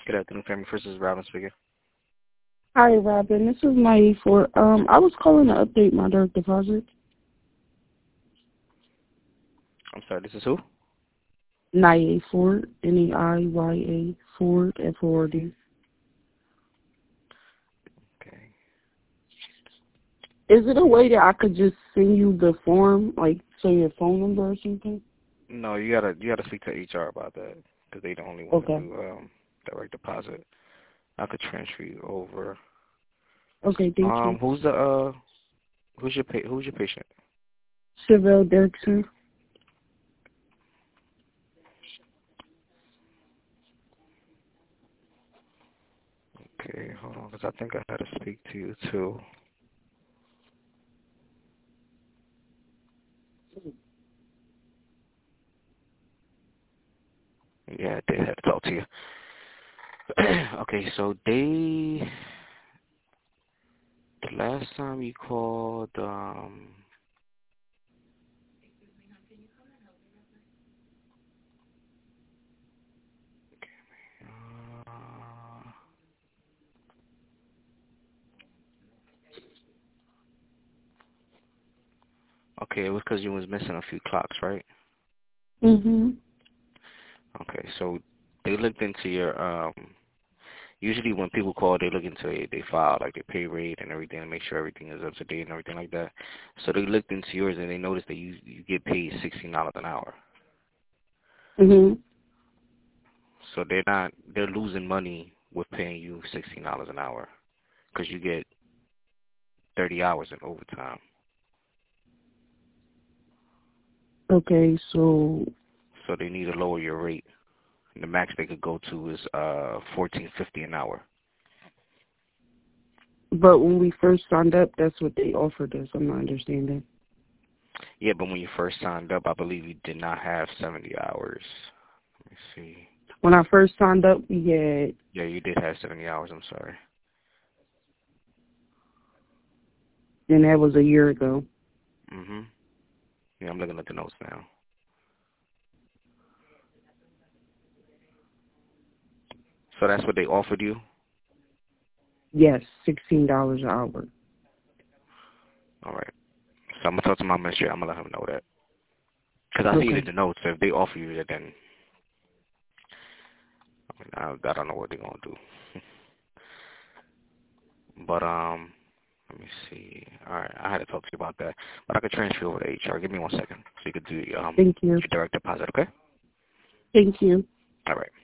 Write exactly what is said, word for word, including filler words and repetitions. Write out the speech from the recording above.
Good afternoon, family. First is Robin speaking. Hi, Robin. This is Naive for, um, I was calling to update my direct deposit. I'm sorry, this is who? Naive Ford, N E I Y A, Ford, F O R D. Okay. Is it a way that I could just send you the form, like, say your phone number or something? No, you gotta you gotta speak to H R about that because they the only one Okay. to do um, direct deposit. I could transfer you over. Okay, thank Um, you. who's the uh, who's your pa- who's your patient? Chevelle Derrickson. Okay, hold on, because I think I had to speak to you too. Yeah, they had to talk to you. Okay, so they the last time you called, um. Uh, okay, it was because you was missing a few clocks, right? Mm-hmm. Okay, so they looked into your um. Usually when people call, they look into it, they file like their pay rate and everything to make sure everything is up to date and everything like that. So they looked into yours and they noticed that you you get paid sixteen dollars an hour. Mm-hmm. So they're not they're losing money with paying you sixteen dollars an hour because you get thirty hours in overtime. Okay, so, So they need to lower your rate. And the max they could go to is uh fourteen fifty an hour. but when we first signed up, that's what they offered us. I'm not understanding. Yeah, but when you first signed up, I believe you did not have seventy hours. Let me see. When I first signed up, we had, Yeah, you did have seventy hours. I'm sorry. and that was a year ago. Mhm. Yeah, I'm looking at the notes now. So that's what they offered you? Yes, sixteen dollars an hour. All right. So I'm going to talk to my manager. I'm going to let him know that. Because I see it in Okay. the notes. If they offer you that, then I, mean, I, I don't know what they're going to do. But, um, let me see. All right. I had to talk to you about that. But I could transfer you over to H R. Give me one second so you could do um, Thank you. your direct deposit, okay? Thank you. All right.